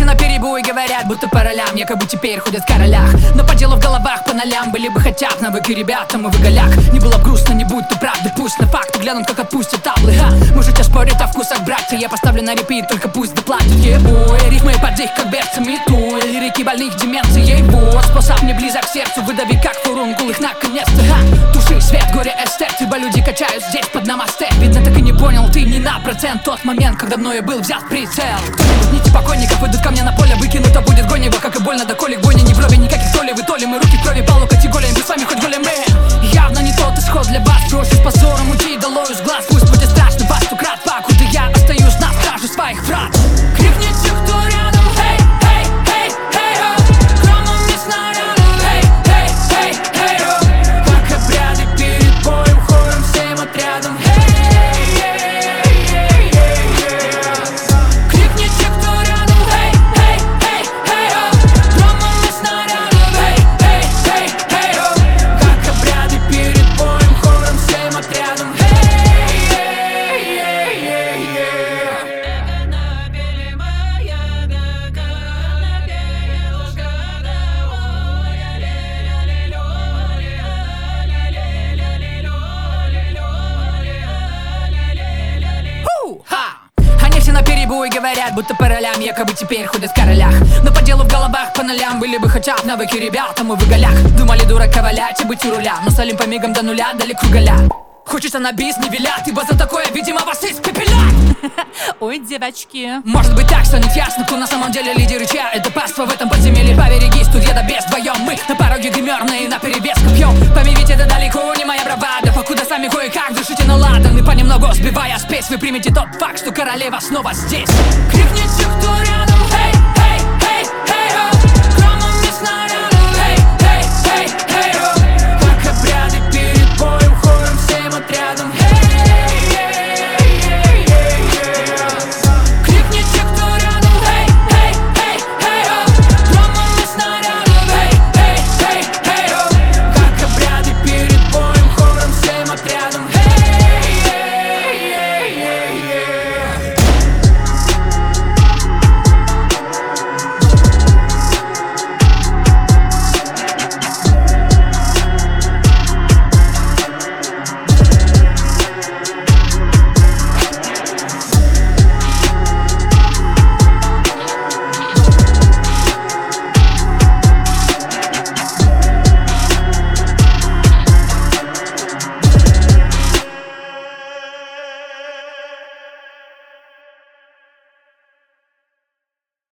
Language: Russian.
наперебой говорят, будто по ролям, якобы теперь ходят в королях. Но по делу в головах по нолям были бы хотя бы навыки ребята, мы в голяк. Не было грустно, не будь ты правды, пусть на факты глянут, как отпустят таблы. Можете спорить о вкусах, братья, я поставлю на репит, только пусть доплатят. Ебой, рифмы под их, как берцами туй, лирики больных деменцией, вот способ не близок к сердцу, выдави как фурункул их наконец-то. Туши свет, горе эстет, ибо люди качают здесь под намасте. Видно, так и не понял ты ни на процент тот момент, когда мною был взят в прицел. Кто-нибудь нити покойников идут ко мне на поле, выкинуто будет гонево, как и больно, доколе бойня не в брови, никаких то ли вы, то ли мы, руки в крови, полу категория, мы с вами хоть голем. Явно не тот исход для вас, проще с позором уйти долою с глаз. Пусть будет страшно, вас тут крат, покуда я остаюсь на страже своих врат. Крикните, кто рядом, хей, хей, хей, хей, о, громом не снарядом, хей, хей, хей, хей, о, как обряды перед боем, хором всем отрядом, хей, хей, хей, хей, хей. Крикните, кто рядом, хей, хей, хей, хей, о, громом не снарядом, хей, хей, хей, хей, о, как обряды перед боем, хором всем отрядом, хей, хей, хей, хей, хей. Они все наперебой говорят, будто по ролям, якобы теперь ходят в королях. Но по делу в головах по нолям были бы хотя бы навыки ребята, мы в голях. Думали дурака валять и быть у руля, но солим по мигам до нуля, дали кругаля. Хочется на бис, не велят, ибо за такое, видимо, вас испепелят. Ой, девочки. Может быть так станет ясно, кто на самом деле лидер и чья это паства в этом подземелье. Поберегись, тут еда без вдвоем, мы на пороге гримерные наперебес копьем. Пойми, ведь это далеко не моя бравада, покуда сами кое-как дышите на ладан. И понемногу сбивая спесь, вы примете тот факт, что королева снова здесь. Крикните, кто рядом.